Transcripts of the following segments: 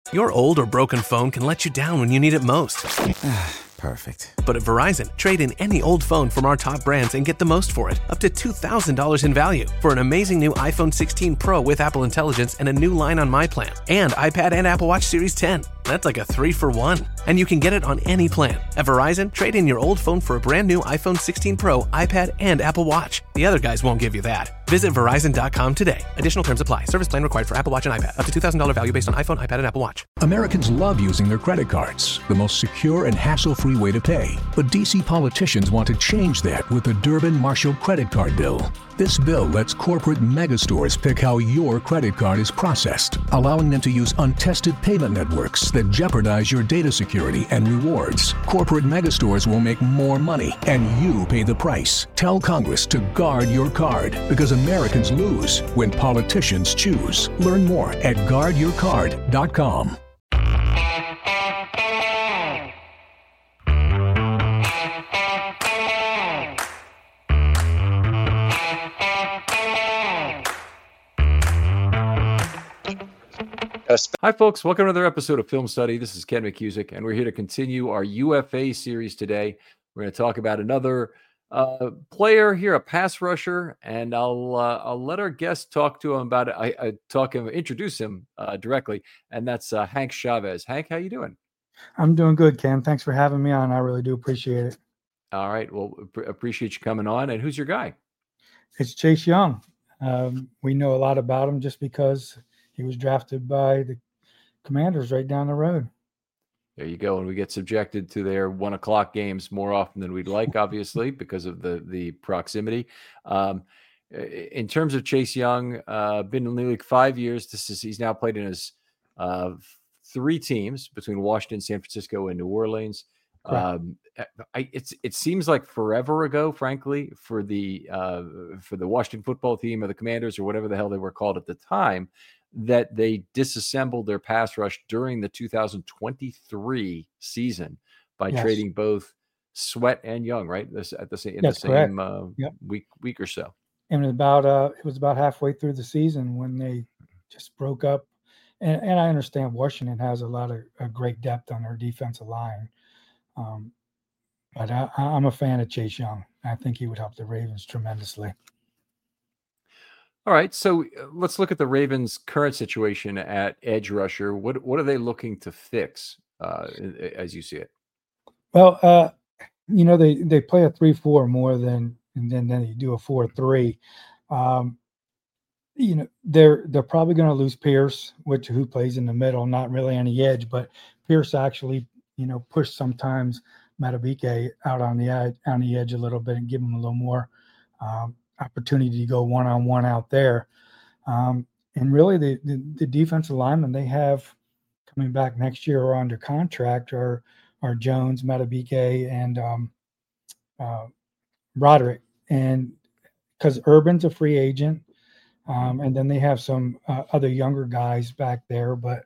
Your old or broken phone can let you down when you need it most. Perfect. But at Verizon, trade in any old phone from our top brands and get the most for it, up to $2,000 in value, for an amazing new iPhone 16 Pro with Apple Intelligence and a new line on My Plan, and iPad and Apple Watch Series 10. That's like a 3-for-1. And you can get it on any plan. At Verizon, trade in your old phone for a brand new iPhone 16 Pro, iPad, and Apple Watch. The other guys won't give you that. Visit Verizon.com today. Additional terms apply. Service plan required for Apple Watch and iPad. Up to $2,000 value based on iPhone, iPad, and Apple Watch. Americans love using their credit cards, the most secure and hassle-free way to pay. But D.C. politicians want to change that with the Durbin-Marshall credit card bill. This bill lets corporate megastores pick how your credit card is processed, allowing them to use untested payment networks that jeopardize your data security and rewards. Corporate megastores will make more money, and you pay the price. Tell Congress to guard your card, because Americans lose when politicians choose. Learn more at guardyourcard.com. Hi, folks. Welcome to another episode of Film Study. This is Ken McCusick, and we're here to continue our UFA series today. We're going to talk about another player here, a pass rusher, and I'll let our guest talk to him about it. Introduce him directly, and that's Hank Chavez. Hank, how you doing? I'm doing good, Ken. Thanks for having me on. I really do appreciate it. All right. Well, appreciate you coming on. And who's your guy? It's Chase Young. We know a lot about him just because he was drafted by the Commanders right down the road. There you go. And we get subjected to their 1 o'clock games more often than we'd like, obviously, because of the proximity. In terms of Chase Young, been in the league 5 years. He's now played in his 3 teams between Washington, San Francisco, and New Orleans. It seems like forever ago, frankly, for the Washington football team or the Commanders or whatever the hell they were called at the time, that they disassembled their pass rush during the 2023 season by trading both Sweat and Young, right? At the same week or so. And it was about halfway through the season when they just broke up. And I understand Washington has a lot of great depth on their defensive line. But I'm a fan of Chase Young. I think he would help the Ravens tremendously. All right, so let's look at the Ravens' current situation at edge rusher. What are they looking to fix as you see it? Well, they play a 3-4 more than they do a 4-3. They're probably going to lose Pierce, who plays in the middle, not really on the edge, but Pierce actually push sometimes Madubuike out on the edge a little bit and give him a little more opportunity to go one-on-one out there. And really the defensive linemen they have coming back next year or under contract are Jones, Madubuike, and Roderick. And because Urban's a free agent, and then they have some other younger guys back there. But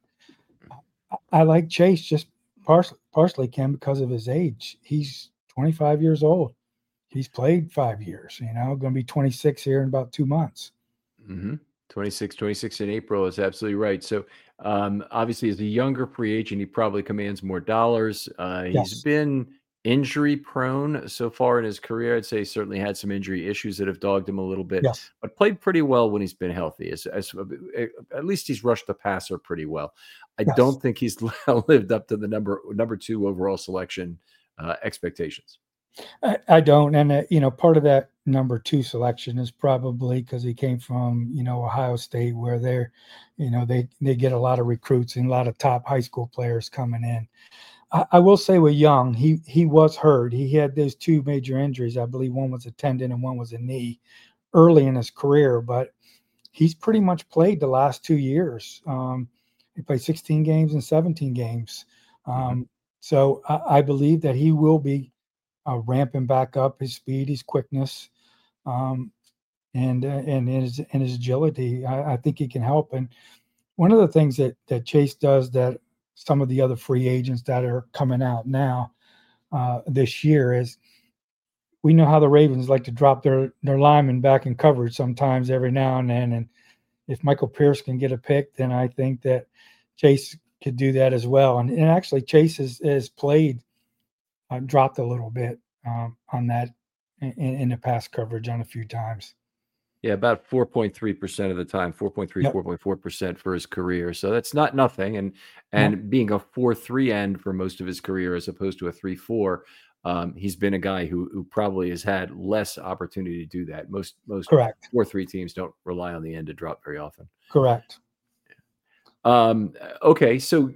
I like Chase just partially, Ken, because of his age. He's 25 years old. He's played 5 years, going to be 26 here in about 2 months. Mm-hmm. 26 in April is absolutely right. So obviously as a younger free agent, he probably commands more dollars. He's been injury prone so far in his career. I'd say he certainly had some injury issues that have dogged him a little bit, but played pretty well when he's been healthy. At least he's rushed the passer pretty well. I don't think he's lived up to the number 2 overall selection expectations. I don't. And, part of that number 2 selection is probably because he came from, Ohio State, where they get a lot of recruits and a lot of top high school players coming in. I will say with Young, he was hurt. He had those 2 major injuries. I believe one was a tendon and one was a knee early in his career, but he's pretty much played the last 2 years. He played 16 games and 17 games. So I believe that he will be ramping back up his speed, his quickness, and his agility. I think he can help. And one of the things that Chase does that some of the other free agents that are coming out now this year is, we know how the Ravens like to drop their linemen back in coverage sometimes every now and then. And if Michael Pierce can get a pick, then I think that Chase could do that as well. And actually, Chase has played, dropped a little bit on that in the pass coverage on a few times. Yeah, about 4.3% of the time, 4.3, Yep. 4.4% for his career. So that's not nothing. And being a 4.3 end for most of his career as opposed to a 3.4, he's been a guy who probably has had less opportunity to do that. Most Correct. 4.3 teams don't rely on the end to drop very often. Correct. Okay, so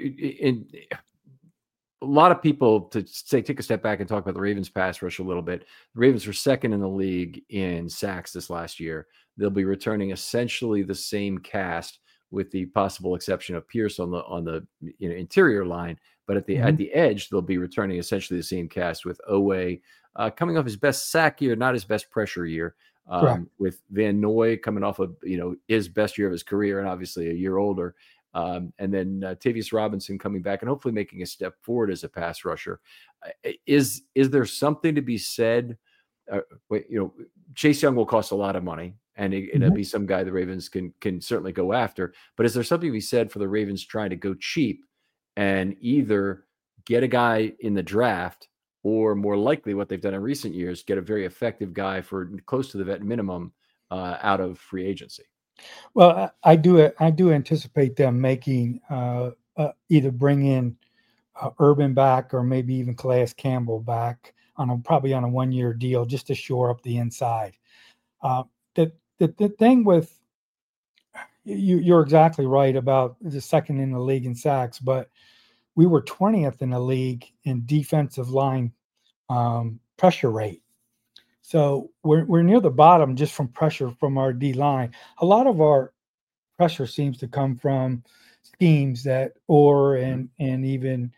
a lot of people, to say, take a step back and talk about the Ravens pass rush a little bit. The Ravens were second in the league in sacks this last year. They'll be returning essentially the same cast, with the possible exception of Pierce on the interior line. But at the edge, they'll be returning essentially the same cast, with Oweh coming off his best sack year, not his best pressure year. With Van Noy coming off of his best year of his career, and obviously a year older. And then Tavius Robinson coming back and hopefully making a step forward as a pass rusher. Is there something to be said? Chase Young will cost a lot of money, and it'll be some guy the Ravens can certainly go after. But is there something to be said for the Ravens trying to go cheap and either get a guy in the draft, or more likely what they've done in recent years, get a very effective guy for close to the vet minimum out of free agency? Well, I do anticipate them making either bring in Urban back, or maybe even Calais Campbell back probably on a 1-year deal, just to shore up the inside. The thing with you're exactly right about the second in the league in sacks, but we were 20th in the league in defensive line pressure rate. So we're near the bottom just from pressure from our D line. A lot of our pressure seems to come from schemes that and even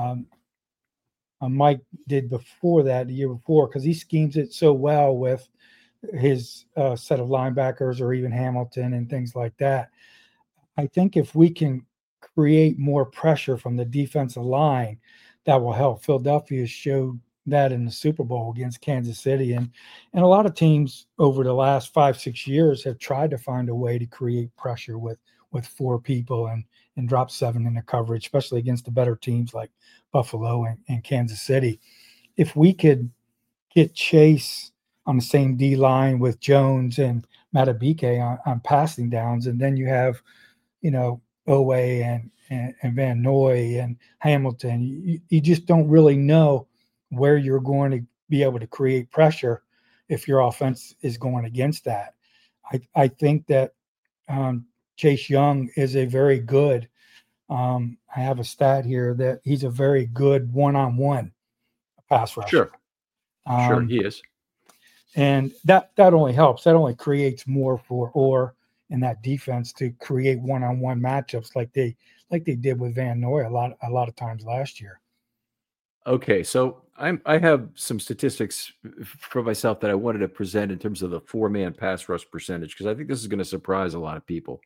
Mike did before that, the year before, because he schemes it so well with his set of linebackers, or even Hamilton and things like that. I think if we can create more pressure from the defensive line, that will help. Philadelphia showed that in the Super Bowl against Kansas City, and a lot of teams over the last 5-6 years have tried to find a way to create pressure with 4 people and drop 7 in the coverage, especially against the better teams like Buffalo and Kansas City. If we could get Chase on the same D line with Jones and Matabike on passing downs, and then you have Oweh and Van Noy and Hamilton, you just don't really know where you're going to be able to create pressure if your offense is going against that. I think that Chase Young is a very good I have a stat here that he's a very good one-on-one pass rusher. Sure, he is. And that only helps. That only creates more for Orr in that defense to create one-on-one matchups like they did with Van Noy a lot of times last year. Okay, so I have some statistics for myself that I wanted to present in terms of the 4-man pass rush percentage, because I think this is going to surprise a lot of people.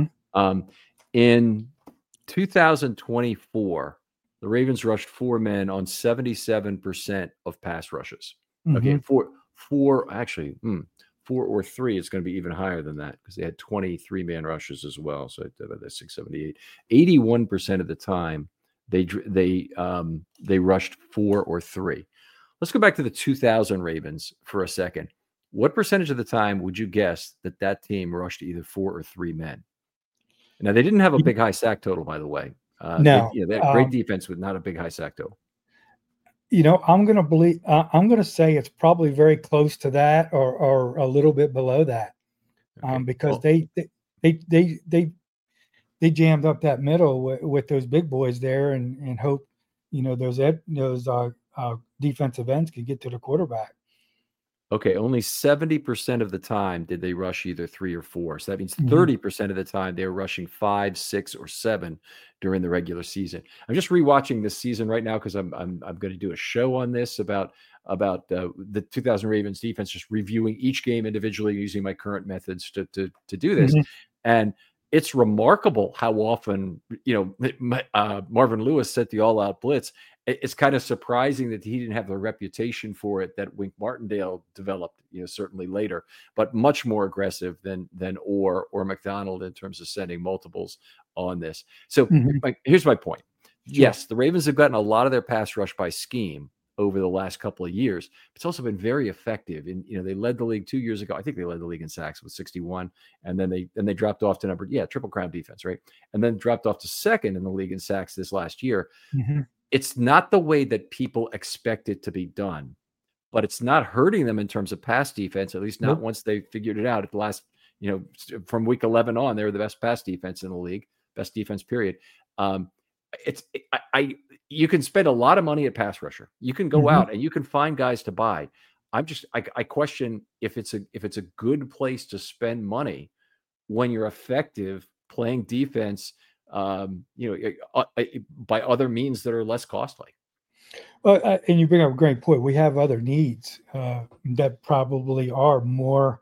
In 2024, the Ravens rushed 4 men on 77% of pass rushes. Okay, 4 or 3, it's going to be even higher than that, because they had 23-man rushes as well. So that's 678. 81% of the time, they rushed 4 or 3. Let's go back to the 2000 Ravens for a second. What percentage of the time would you guess that team rushed either 4 or 3 men? Now, they didn't have a big high sack total, by the way. No, they had great defense with not a big high sack total. I'm going to say it's probably very close to that, or a little bit below that, because they jammed up that middle with those big boys there, and hope those defensive ends could get to the quarterback. Okay, only 70% of the time did they rush either 3 or 4. So that means 30% of the time they were rushing 5, 6, or 7 during the regular season. I'm just rewatching this season right now, because I'm going to do a show on this about the 2000 Ravens defense, just reviewing each game individually using my current methods to do this. And it's remarkable how often, Marvin Lewis set the all-out blitz. It's kind of surprising that he didn't have the reputation for it that Wink Martindale developed, certainly later, but much more aggressive than Orr or McDonald in terms of sending multiples on this. So here's my point. Sure. Yes, the Ravens have gotten a lot of their pass rush by scheme over the last couple of years. It's also been very effective. And they led the league 2 years ago. I think they led the league in sacks with 61, and then they dropped off to Triple Crown defense, right? And then dropped off to second in the league in sacks this last year. It's not the way that people expect it to be done, but it's not hurting them in terms of pass defense, at least not once they figured it out at the last, from week 11 on. They were the best pass defense in the league, best defense period. You can spend a lot of money at pass rusher. You can go out and you can find guys to buy. I question if it's a good place to spend money when you're effective playing defense, by other means that are less costly. Well, and you bring up a great point. We have other needs that probably are more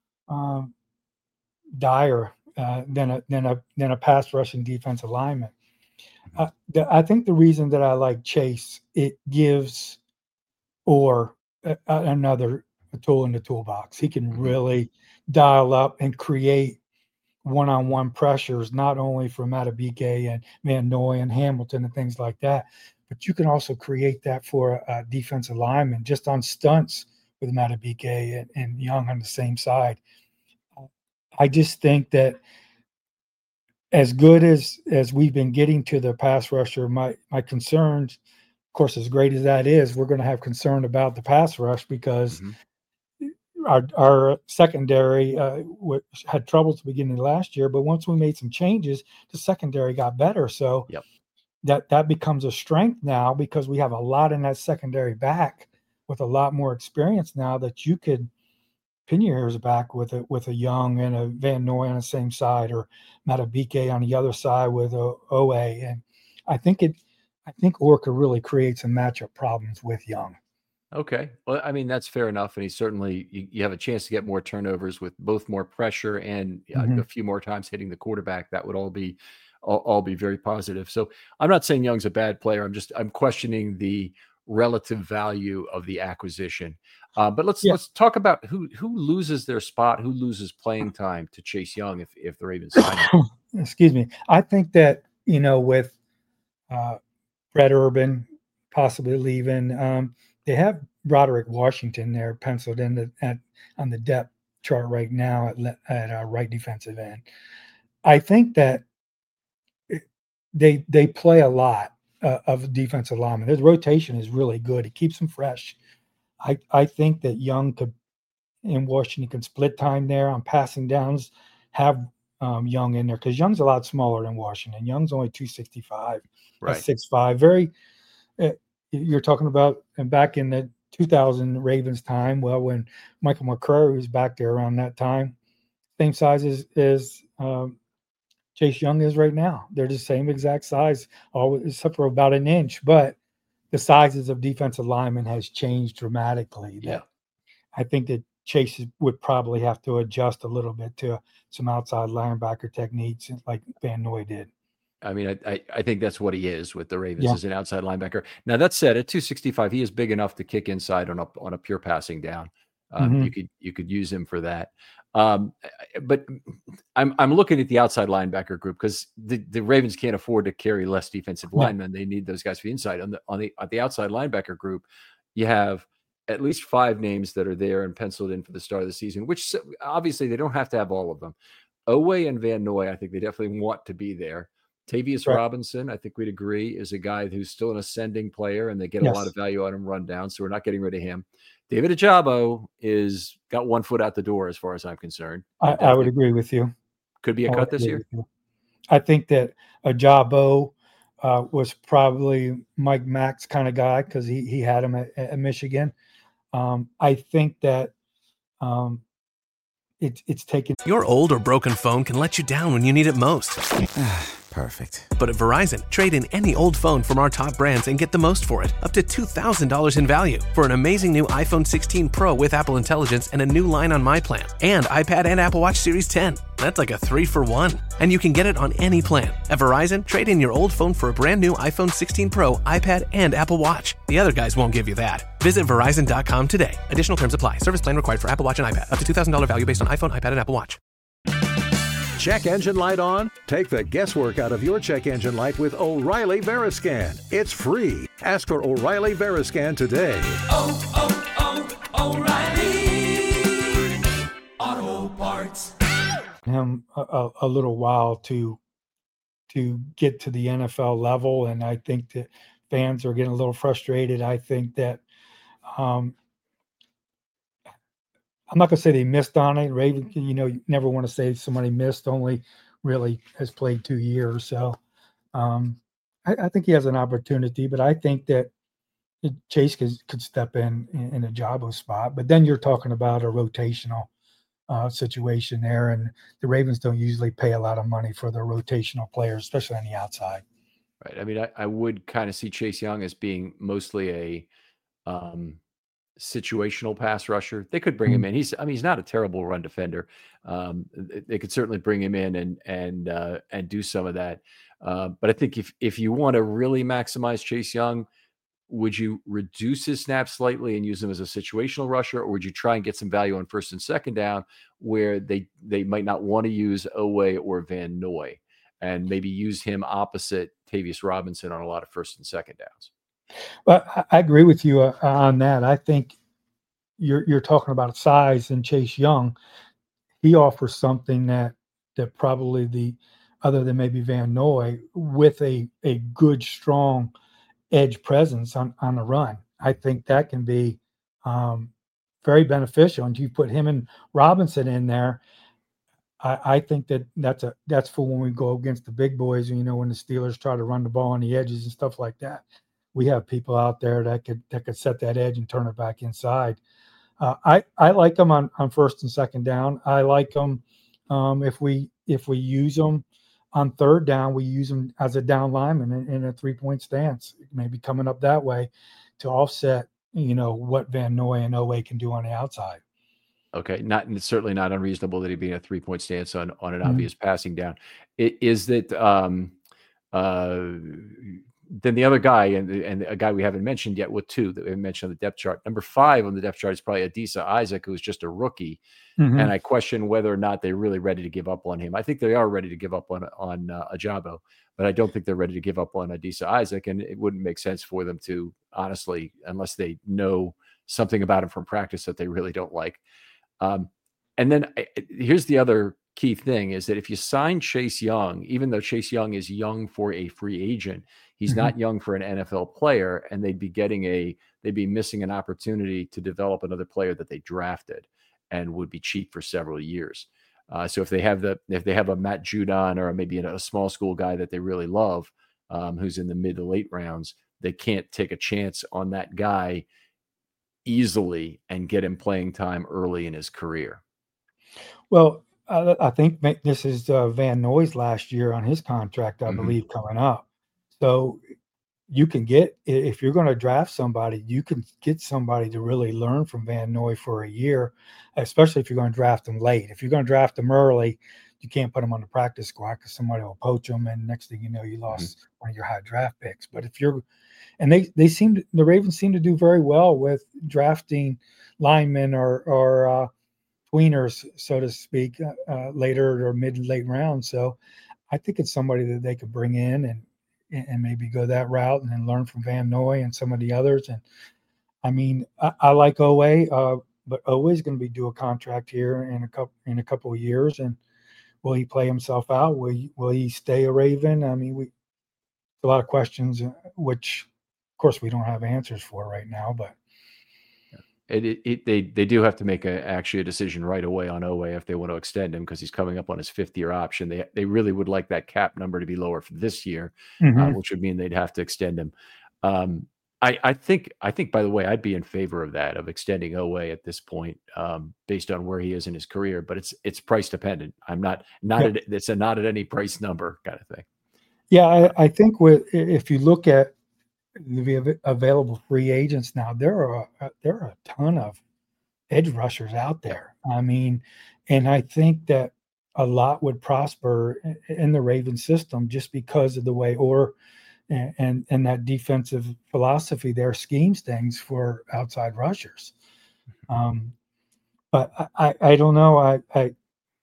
dire than a pass rushing defensive lineman. I think the reason that I like Chase, it gives another tool in the toolbox. He can really dial up and create one-on-one pressures, not only from Madubuike and Van Noy and Hamilton and things like that, but you can also create that for a defensive lineman just on stunts with Madubuike and Young on the same side. I just think that as good as we've been getting to the pass rusher, my concerns, of course, as great as that is, we're going to have concern about the pass rush because our secondary had troubles at the beginning of last year, but once we made some changes, the secondary got better. So that becomes a strength now because we have a lot in that secondary back with a lot more experience now that you could pin your ears back with a Young and a Van Noy on the same side, or Madubuike on the other side with a Owe. And I think Orca really creates some matchup problems with Young. Okay. Well, I mean, that's fair enough. And he certainly, you have a chance to get more turnovers with both more pressure and a few more times hitting the quarterback. That would all be very positive. So I'm not saying Young's a bad player. I'm questioning the relative value of the acquisition. But let's talk about who loses their spot, who loses playing time to Chase Young if the Ravens sign him. Excuse me. I think that, with Brett Urban possibly leaving, they have Broderick Washington there penciled in on the depth chart right now at right defensive end. I think that they play a lot of defensive linemen. His rotation is really good. It keeps them fresh. I think that Young in Washington can split time there on passing downs, have Young in there because Young's a lot smaller than Washington. Young's only 265, right. 6'5". Very. You're talking about back in the 2000 Ravens time. Well, when Michael McCurry was back there around that time, same size as Chase Young is right now. They're the same exact size, except for about an inch. But the sizes of defensive linemen has changed dramatically. Yeah, I think that Chase would probably have to adjust a little bit to some outside linebacker techniques like Van Noy did. I mean, I think that's what he is with the Ravens as an outside linebacker. Now, that said, at 265, he is big enough to kick inside on a pure passing down. You could use him for that. But I'm looking at the outside linebacker group because the Ravens can't afford to carry less defensive linemen. They need those guys for the inside. On the outside linebacker group, you have at least 5 names that are there and penciled in for the start of the season, which obviously they don't have to have all of them. Owe and Van Noy, I think they definitely want to be there. Tavius Robinson, I think we'd agree, is a guy who's still an ascending player, and they get a lot of value out of him run down, so we're not getting rid of him. David Ojabo is got one foot out the door as far as I'm concerned. I would agree with you. Could be a cut this year. I think that Ojabo was probably Mike Mack's kind of guy because he had him at Michigan. I think that it's taken. Your old or broken phone can let you down when you need it most. Perfect. But at Verizon, trade in any old phone from our top brands and get the most for it, up to $2,000 in value for an amazing new iPhone 16 Pro with Apple Intelligence and a new line on My Plan, and iPad and Apple Watch Series 10. That's like a 3-for-1. And you can get it on any plan. At Verizon, trade in your old phone for a brand new iPhone 16 Pro, iPad, and Apple Watch. The other guys won't give you that. Visit Verizon.com today. Additional terms apply. Service plan required for Apple Watch and iPad. Up to $2,000 value based on iPhone, iPad, and Apple Watch. Check engine light on? Take the guesswork out of your check engine light with O'Reilly Veriscan. It's free. Ask for O'Reilly Veriscan today. O'Reilly Auto Parts. Him a little while to get to the NFL level, and I think that fans are getting a little frustrated. I think that I'm not going to say they missed on it. Raven, you never want to say somebody missed, only really has played 2 years. So I think he has an opportunity, but I think that Chase could step in a Jabo spot. But then you're talking about a rotational situation there, and the Ravens don't usually pay a lot of money for their rotational players, especially on the outside. Right. I mean, I would kind of see Chase Young as being mostly a situational pass rusher. They could bring him in. He's not a terrible run defender. They could certainly bring him in and do some of that. But I think if you want to really maximize Chase Young, would you reduce his snaps slightly and use him as a situational rusher, or would you try and get some value on first and second down where they might not want to use Oweh or Van Noy, and maybe use him opposite Tavius Robinson on a lot of first and second downs? But I agree with you on that. I think you're talking about size, and Chase Young, he offers something that probably other than maybe Van Noy, with a good, strong edge presence on the run. I think that can be very beneficial. And you put him and Robinson in there, I think that's for when we go against the big boys, when the Steelers try to run the ball on the edges and stuff like that. We have people out there that could set that edge and turn it back inside. I like them on first and second down. I like them if we use them on third down, we use them as a down lineman in a 3-point stance, maybe coming up that way to offset what Van Noy and Oweh can do on the outside. Okay, certainly not unreasonable that he'd be in a 3-point stance on an obvious passing down. Is that then the other guy, and a guy we haven't mentioned yet, with two that we haven't mentioned on the depth chart. Number 5 on the depth chart is probably Adisa Isaac, who's just a rookie. Mm-hmm. And I question whether or not they're really ready to give up on him. I think they are ready to give up on Ajabo, but I don't think they're ready to give up on Adisa Isaac. And it wouldn't make sense for them to, honestly, unless they know something about him from practice that they really don't like. And then here's the other key thing, is that if you sign Chase Young, even though Chase Young is young for a free agent, he's mm-hmm. not young for an NFL player, and they'd be missing an opportunity to develop another player that they drafted and would be cheap for several years. So if they have a Matt Judon or maybe a small school guy that they really love, who's in the mid to late rounds, they can't take a chance on that guy easily and get him playing time early in his career. Well, I think this is Van Noy's last year on his contract, I mm-hmm. believe, coming up. So you can if you're going to draft somebody, you can get somebody to really learn from Van Noy for a year, especially if you're going to draft them late. If you're going to draft them early, you can't put them on the practice squad because somebody will poach them, and next thing you know, you lost mm-hmm. one of your high draft picks. But if you're, and the Ravens seem to do very well with drafting linemen or tweeners, so to speak, later or mid and late rounds. So I think it's somebody that they could bring in and maybe go that route and then learn from Van Noy and some of the others. And I mean, I like Oweh, but Oweh is going to be due a contract here in a couple of years. And will he play himself out? Will he stay a Raven? I mean, a lot of questions, which of course we don't have answers for right now, but they do have to make actually a decision right away on Oweh if they want to extend him, because he's coming up on his 5th-year option. They really would like that cap number to be lower for this year, mm-hmm. Which would mean they'd have to extend him. I think by the way, I'd be in favor of that, of extending Oweh at this point, based on where he is in his career. But it's price dependent. I'm not it's a not at any price number kind of thing. Yeah, I think if you look at the available free agents now, there are a ton of edge rushers out there. I mean, and I think that a lot would prosper in the Ravens system just because of the way and that defensive philosophy there schemes things for outside rushers. But I don't know.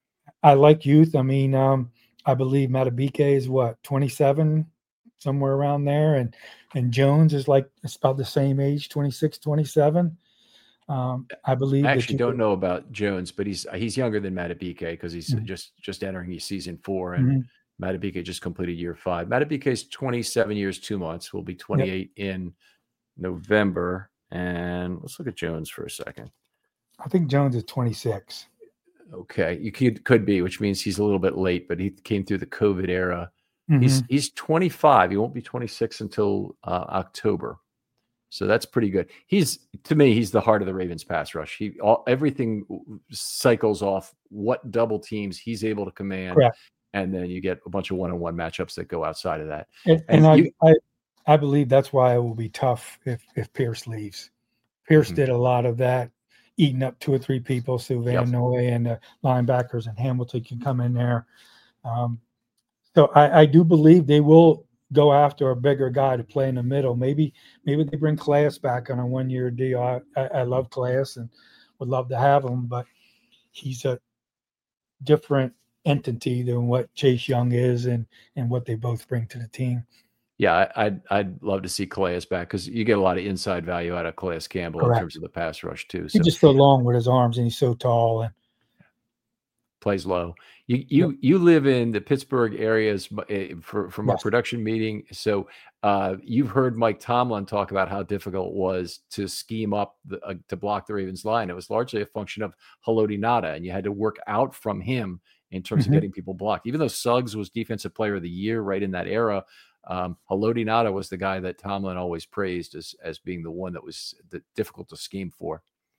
I like youth. I mean, I believe Matabike is what, 27, somewhere around there, and Jones is like it's about the same age, 26, 27. I believe I that actually you don't could. know about Jones, but he's younger than Matabike because he's Mhm, just entering his season 4, and mhm, Matabike just completed year 5. Matabike is 27 years 2 months. Will be yep. 28 in November. And let's look at Jones for a second. I think Jones is 26. Okay, you could be, which means he's a little bit late, but he came through the COVID era. Mm-hmm. He's 25. He won't be 26 until October. So that's pretty good. To me, he's the heart of the Ravens pass rush. Everything cycles off what double teams he's able to command, Correct. and then you get a bunch of one-on-one matchups that go outside of that. And I believe that's why it will be tough if Pierce leaves. Pierce Mhm. did a lot of that, eating up 2 or 3 people. So Van Noy and the linebackers and Hamilton can come in there. So I do believe they will go after a bigger guy to play in the middle. Maybe they bring Calais back on a 1-year deal. I love Calais and would love to have him, but he's a different entity than what Chase Young is and what they both bring to the team. Yeah, I'd love to see Calais back because you get a lot of inside value out of Calais Campbell in Correct. terms of the pass rush too. He's So just so long with his arms and he's so tall and plays low. You live in the Pittsburgh areas from our yes. production meeting. So you've heard Mike Tomlin talk about how difficult it was to scheme up to block the Ravens line. It was largely a function of Haloti Ngata, and you had to work out from him in terms of getting people blocked. Even though Suggs was Defensive Player of the Year right in that era, Haloti Ngata was the guy that Tomlin always praised as being the one that was difficult to scheme for.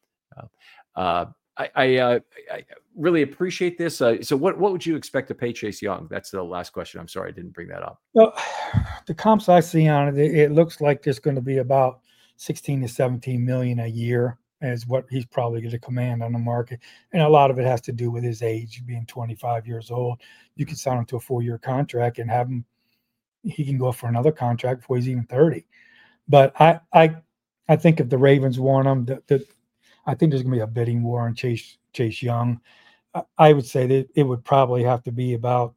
I really appreciate this. So what would you expect to pay Chase Young? That's the last question. I'm sorry I didn't bring that up. Well, the comps I see on it, it looks like there's going to be about 16 to 17 million a year is what he's probably going to command on the market. And a lot of it has to do with his age, being 25 years old. You can sign him to a 4-year contract and have him, he can go for another contract before he's even 30. But I think if the Ravens want him, I think there's going to be a bidding war on Chase Young. I would say that it would probably have to be about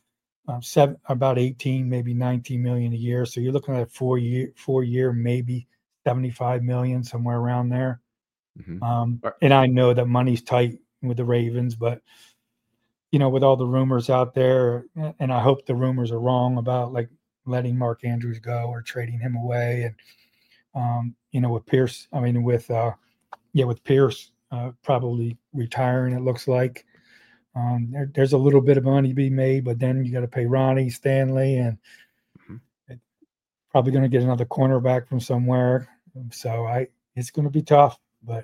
18, maybe 19 million a year. So you're looking at 4-year, maybe 75 million, somewhere around there. Mm-hmm. And I know that money's tight with the Ravens, but with all the rumors out there, and I hope the rumors are wrong about like letting Mark Andrews go or trading him away, and with Pierce, with Pierce probably retiring, it looks like. There's a little bit of money to be made, but then you got to pay Ronnie Stanley, and probably going to get another cornerback from somewhere. So it's going to be tough, but.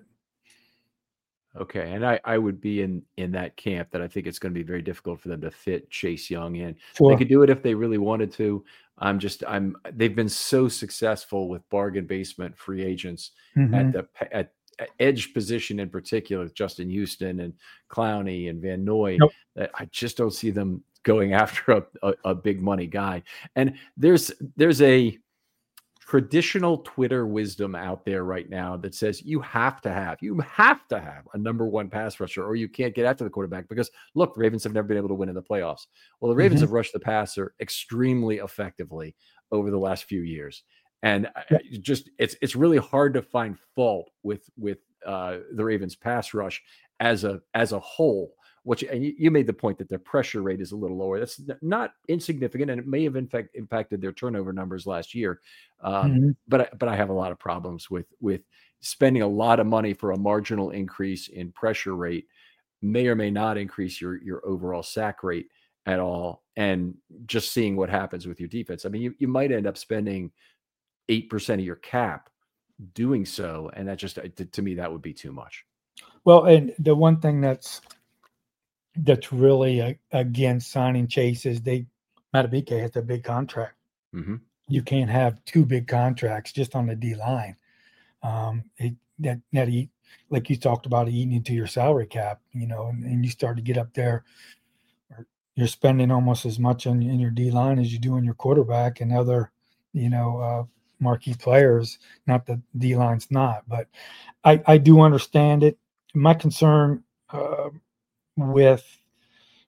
Okay, and I would be in that camp that I think it's going to be very difficult for them to fit Chase Young in. Sure. They could do it if they really wanted to. They've been so successful with bargain basement free agents at edge position in particular, Justin Houston and Clowney and Van Noy, that I just don't see them going after a big money guy. And there's a traditional Twitter wisdom out there right now that says you have to have a number 1 pass rusher or you can't get after the quarterback because look, the Ravens have never been able to win in the playoffs. Well, the Ravens have rushed the passer extremely effectively over the last few years. And it's really hard to find fault with the Ravens pass rush as a whole. And you made the point that their pressure rate is a little lower. That's not insignificant, and it may have in fact impacted their turnover numbers last year. But I have a lot of problems with spending a lot of money for a marginal increase in pressure rate may or may not increase your overall sack rate at all, and just seeing what happens with your defense. I mean, you might end up spending 8% of your cap doing so, and that just to me that would be too much. Well, and the one thing that's really against signing Chase is Matabike has a big contract. Mm-hmm. You can't have 2 big contracts just on the D line. Like you talked about, eating into your salary cap, and you start to get up there, you're spending almost as much in your D line as you do in your quarterback and other, marquee players. Not that D line's not, but I do understand it. My concern with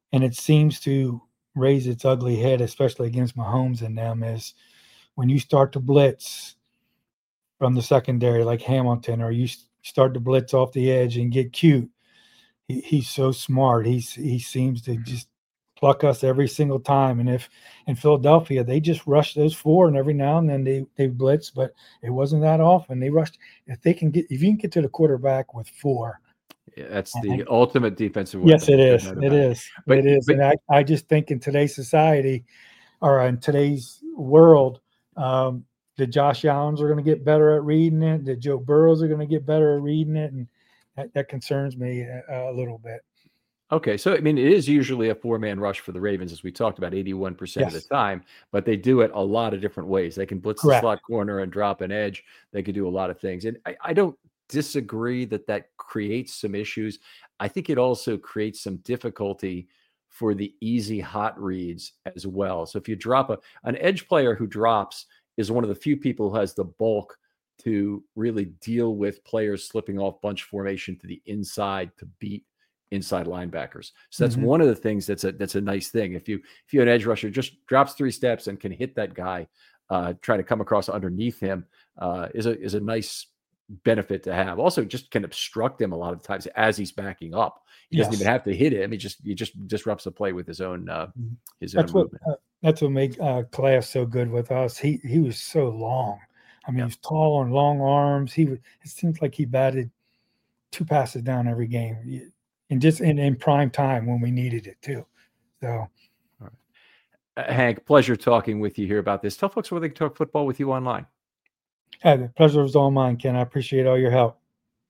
and it seems to raise its ugly head, especially against Mahomes and them, is when you start to blitz from the secondary like Hamilton, or you start to blitz off the edge and get cute. He's so smart. He seems to just pluck us every single time. And if in Philadelphia, they just rush those 4, and every now and then they blitz, but it wasn't that often. They rushed. If you can get to the quarterback with 4. Yeah, that's the ultimate defensive weapon. Yes, it is. It is. It is. And I just think in today's society, or in today's world, the Josh Allens are going to get better at reading it. The Joe Burrows are going to get better at reading it. And that concerns me a little bit. Okay. So, I mean, it is usually a 4-man rush for the Ravens, as we talked about 81% of the time, but they do it a lot of different ways. They can blitz the slot corner and drop an edge. They could do a lot of things. And I don't disagree that creates some issues. I think it also creates some difficulty for the easy hot reads as well. So if you drop an edge player who drops is one of the few people who has the bulk to really deal with players slipping off bunch formation to the inside to beat inside linebackers. So that's one of the things that's a nice thing. If you an edge rusher just drops 3 steps and can hit that guy, try to come across underneath him, is a nice benefit to have. Also, just can obstruct him a lot of times as he's backing up. He doesn't even have to hit him. He just disrupts the play with his own movement. That's what made Calais so good with us. He was so long. I mean, he was tall and long arms. It seems like he batted 2 passes down every game, and just in prime time when we needed it too. So, all right. Hank, pleasure talking with you here about this. Tell folks where they can talk football with you online. The pleasure was all mine, Ken. I appreciate all your help.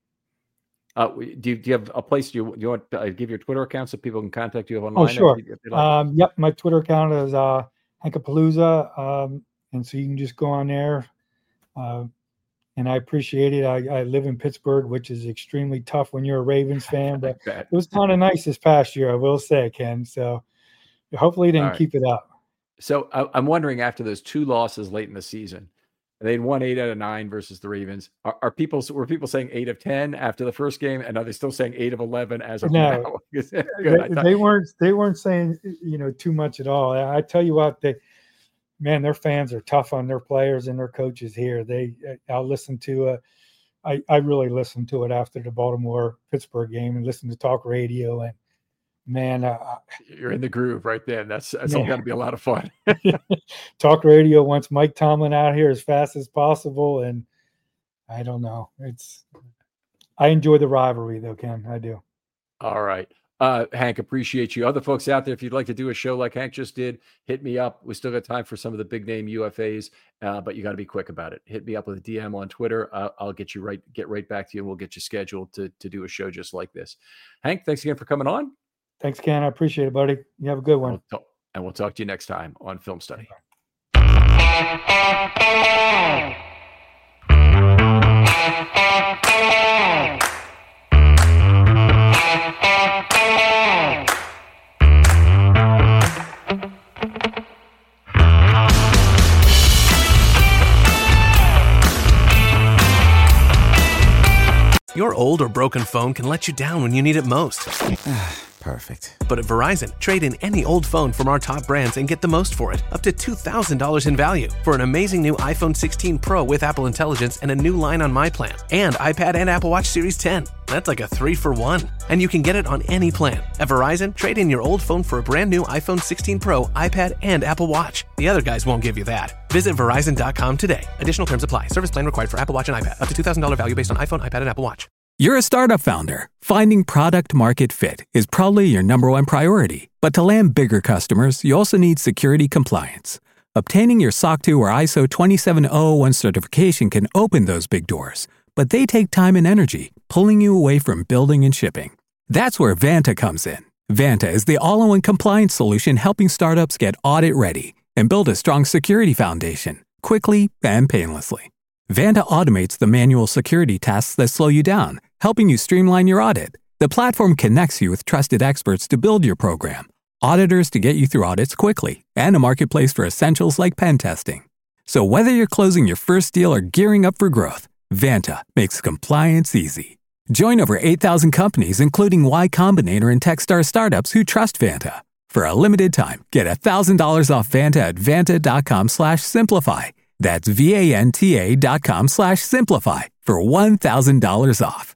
Do you have a place? Do you want to give your Twitter account so people can contact you online? Oh, sure. Yep. My Twitter account is Hankapalooza. And so you can just go on there. And I appreciate it. I live in Pittsburgh, which is extremely tough when you're a Ravens fan, but it was kind of nice this past year, I will say, Ken. So hopefully they can keep it up. So I'm wondering, after those 2 losses late in the season, they'd won 8 out of 9 versus the Ravens. Were people saying 8 of 10 after the first game, and are they still saying 8 of 11 as of now? They weren't saying too much at all. I tell you what, their fans are tough on their players and their coaches here. I'll listen to I really listened to it after the Baltimore-Pittsburgh game and listened to talk radio, and man, you're in the groove right then. That's all got to be a lot of fun. Talk radio wants Mike Tomlin out here as fast as possible, and I don't know. I enjoy the rivalry though, Ken. I do. All right. Hank, appreciate you. Other folks out there, if you'd like to do a show like Hank just did, hit me up. We still got time for some of the big name UFAs, but you got to be quick about it. Hit me up with a DM on Twitter. I'll get right back to you, and we'll get you scheduled to do a show just like this. Hank, thanks again for coming on. Thanks, Ken. I appreciate it, buddy. You have a good one. And we'll talk to you next time on Film Study. Your old or broken phone can let you down when you need it most. Perfect. But at Verizon, trade in any old phone from our top brands and get the most for it, up to $2,000 in value, for an amazing new iPhone 16 Pro with Apple Intelligence and a new line on My Plan, and iPad and Apple Watch Series 10. That's like a 3-for-1. And you can get it on any plan. At Verizon, trade in your old phone for a brand new iPhone 16 Pro, iPad, and Apple Watch. The other guys won't give you that. Visit Verizon.com today. Additional terms apply. Service plan required for Apple Watch and iPad. Up to $2,000 value based on iPhone, iPad, and Apple Watch. You're a startup founder. Finding product market fit is probably your number one priority. But to land bigger customers, you also need security compliance. Obtaining your SOC 2 or ISO 27001 certification can open those big doors, but they take time and energy, pulling you away from building and shipping. That's where Vanta comes in. Vanta is the all-in-one compliance solution helping startups get audit ready and build a strong security foundation quickly and painlessly. Vanta automates the manual security tasks that slow you down, helping you streamline your audit. The platform connects you with trusted experts to build your program, auditors to get you through audits quickly, and a marketplace for essentials like pen testing. So whether you're closing your first deal or gearing up for growth, Vanta makes compliance easy. Join over 8,000 companies, including Y Combinator and Techstar startups who trust Vanta. For a limited time, get $1,000 off Vanta at vanta.com/simplify. That's VANTA.com/simplify for $1,000 off.